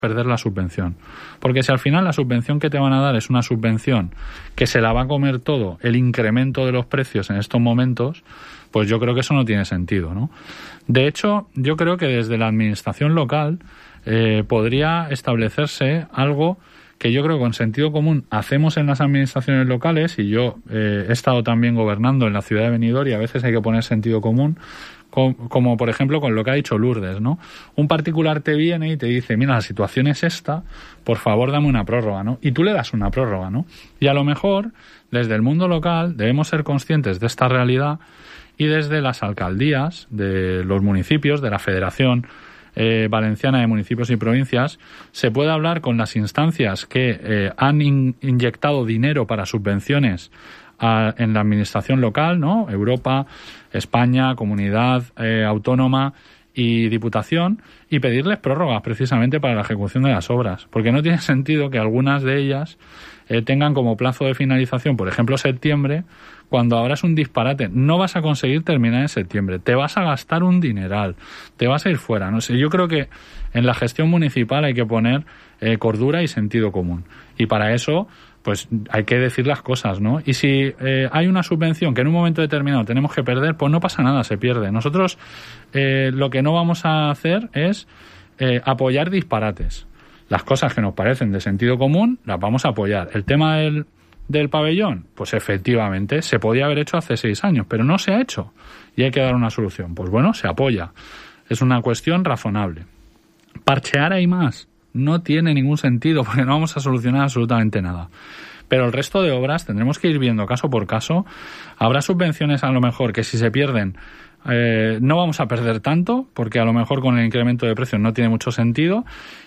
perder la subvención. Porque si al final la subvención que te van a dar es una subvención que se la va a comer todo el incremento de los precios en estos momentos, pues yo creo que eso no tiene sentido, ¿no? De hecho, yo creo que desde la administración local podría establecerse algo que yo creo que con sentido común hacemos en las administraciones locales, y yo he estado también gobernando en la ciudad de Benidorm y a veces hay que poner sentido común, como por ejemplo con lo que ha dicho Lourdes, ¿no? Un particular te viene y te dice, mira, la situación es esta, por favor dame una prórroga, ¿no? Y tú le das una prórroga, ¿no? Y a lo mejor, desde el mundo local, debemos ser conscientes de esta realidad y desde las alcaldías de los municipios, de la Federación Valenciana de Municipios y Provincias, se puede hablar con las instancias que han inyectado dinero para subvenciones en la administración local, ¿no? Europa, España, Comunidad Autónoma y Diputación, y pedirles prórrogas precisamente para la ejecución de las obras, porque no tiene sentido que algunas de ellas tengan como plazo de finalización, por ejemplo, septiembre, cuando ahora es un disparate. No vas a conseguir terminar en septiembre, te vas a gastar un dineral, te vas a ir fuera. No sé, yo creo que en la gestión municipal hay que poner cordura y sentido común, y para eso pues hay que decir las cosas, ¿no? Y si hay una subvención que en un momento determinado tenemos que perder, pues no pasa nada, se pierde. Nosotros lo que no vamos a hacer es apoyar disparates. Las cosas que nos parecen de sentido común las vamos a apoyar. El tema del pabellón, pues efectivamente se podía haber hecho hace 6 años, pero no se ha hecho y hay que dar una solución. Pues bueno, se apoya. Es una cuestión razonable. Parchear ahí más no tiene ningún sentido porque no vamos a solucionar absolutamente nada. Pero el resto de obras tendremos que ir viendo caso por caso. Habrá subvenciones a lo mejor que si se pierden no vamos a perder tanto, porque a lo mejor con el incremento de precios no tiene mucho sentido,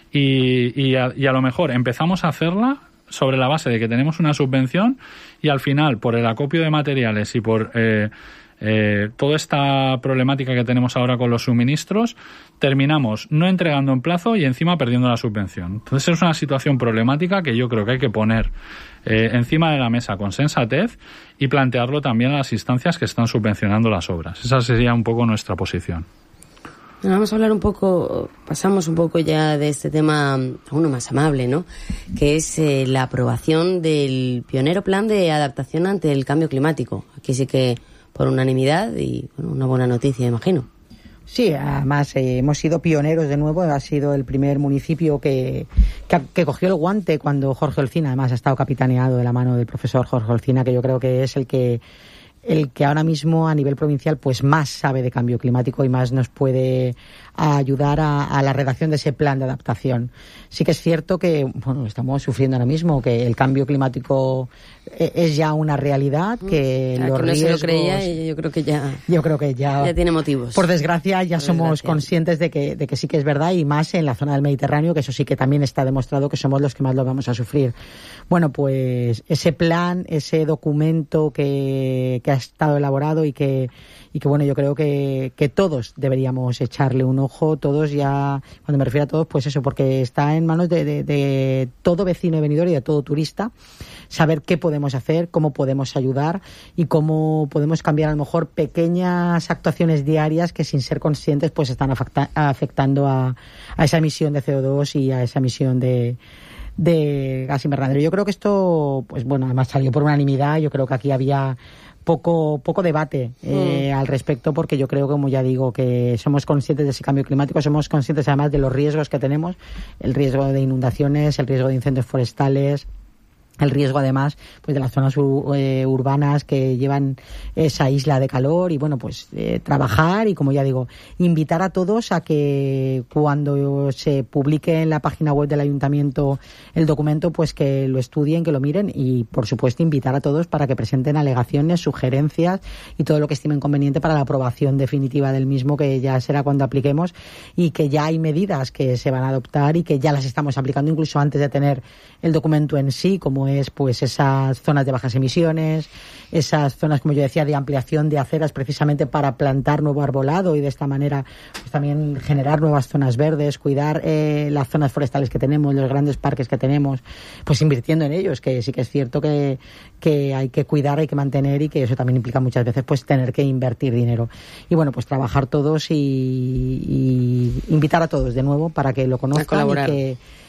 y a lo mejor empezamos a hacerla sobre la base de que tenemos una subvención y al final, por el acopio de materiales y por toda esta problemática que tenemos ahora con los suministros, terminamos no entregando en plazo y encima perdiendo la subvención. Entonces es una situación problemática que yo creo que hay que poner encima de la mesa con sensatez y plantearlo también a las instancias que están subvencionando las obras. Esa sería un poco nuestra posición. Bueno, vamos a hablar un poco, pasamos un poco ya de este tema a uno más amable, ¿no? Que es la aprobación del pionero plan de adaptación ante el cambio climático. Aquí sí que por unanimidad y bueno, una buena noticia, imagino. Sí, además hemos sido pioneros de nuevo. Ha sido el primer municipio que cogió el guante cuando Jorge Olcina, además, ha estado capitaneado de la mano del profesor Jorge Olcina, que yo creo que es el que ahora mismo a nivel provincial pues más sabe de cambio climático y más nos puede ayudar a la redacción de ese plan de adaptación. Sí que es cierto que bueno, estamos sufriendo ahora mismo, que el cambio climático es ya una realidad, que los riesgos... No se lo creía y yo creo que ya tiene motivos. Por desgracia ya somos conscientes de que sí que es verdad, y más en la zona del Mediterráneo, que eso sí que también está demostrado que somos los que más lo vamos a sufrir. Bueno, pues ese plan, ese documento que ha estado elaborado y que bueno, yo creo que todos deberíamos echarle un ojo, todos ya, cuando me refiero a todos, pues eso, porque está en manos de todo vecino de Benidorm y de todo turista, saber qué podemos hacer, cómo podemos ayudar y cómo podemos cambiar a lo mejor pequeñas actuaciones diarias que sin ser conscientes pues están afectando a esa emisión de CO2 y a esa emisión de gas invernadero. Yo creo que esto, pues bueno, además salió por unanimidad. Yo creo que aquí había poco debate al respecto, porque yo creo, como ya digo, que somos conscientes de ese cambio climático, somos conscientes además de los riesgos que tenemos, el riesgo de inundaciones, el riesgo de incendios forestales, el riesgo además pues de las zonas urbanas que llevan esa isla de calor, y bueno, pues trabajar y, como ya digo, invitar a todos a que cuando se publique en la página web del ayuntamiento el documento, pues que lo estudien, que lo miren, y por supuesto invitar a todos para que presenten alegaciones, sugerencias y todo lo que estimen conveniente para la aprobación definitiva del mismo, que ya será cuando apliquemos, y que ya hay medidas que se van a adoptar y que ya las estamos aplicando incluso antes de tener el documento en sí, como es pues esas zonas de bajas emisiones, esas zonas, como yo decía, de ampliación de aceras precisamente para plantar nuevo arbolado y de esta manera pues también generar nuevas zonas verdes, cuidar las zonas forestales que tenemos, los grandes parques que tenemos, pues invirtiendo en ellos, que sí que es cierto que hay que cuidar, hay que mantener, y que eso también implica muchas veces pues tener que invertir dinero. Y bueno, pues trabajar todos y invitar a todos de nuevo para que lo conozcan